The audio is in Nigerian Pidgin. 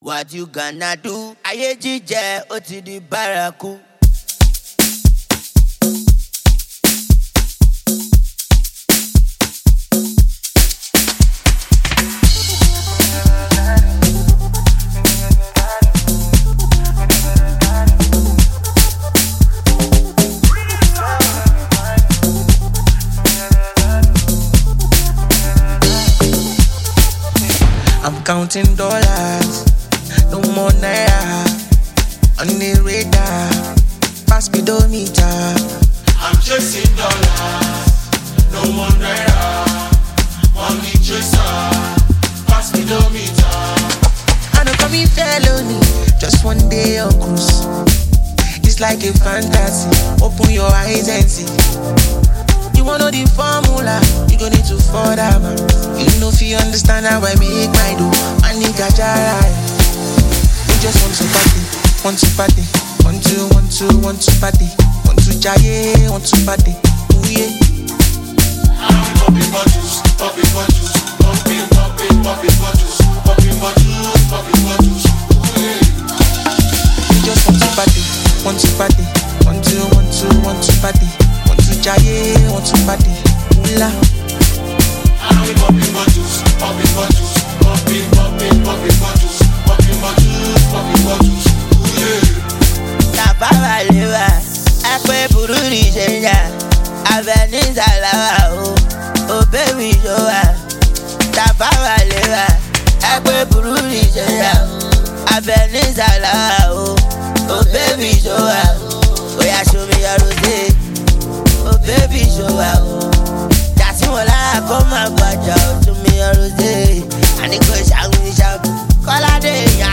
What you gonna do? Ayé jíjẹ ó ti di bárakú. I'm counting dollars, no more naira. On the radar, pass speedometer. I'm chasing dollars, no more naira. On the chaser, pass speedometer. I don't commit felony, just one day on cruise. It's like a fantasy, open your eyes and see. You wanna know the formula, you gon' need to fall that man. You know if you understand how I make my do, my nigga Jara. We just want to party, want to party, want to party, want to jaye, want to party, ooh yeah. I'm popping bottles, popping bottles, popping bottles, popping bottles, ooh yeah. We just want to party, want to party, want to party. Jaye, want to party, hula. I'm popping bottles, popping bottles, popping bottles, popping bottles, ooh yeah. Tàbáwá léwà, ẹ̀pẹ́ burú ní ìṣẹ̀yà, abẹ́ní ìsàlàwà o, bébì ìṣòwà. Tàbáwá léwà, ẹ̀pẹ́ burú ní ìṣẹ̀yà, abẹ́ní ìsàlàwà o, bébì ìṣòwà. Oya show me your rosé. Oh baby, show out. That's what I come and watch out to me, Rose. And it goes, I'm going to shout. Call a day,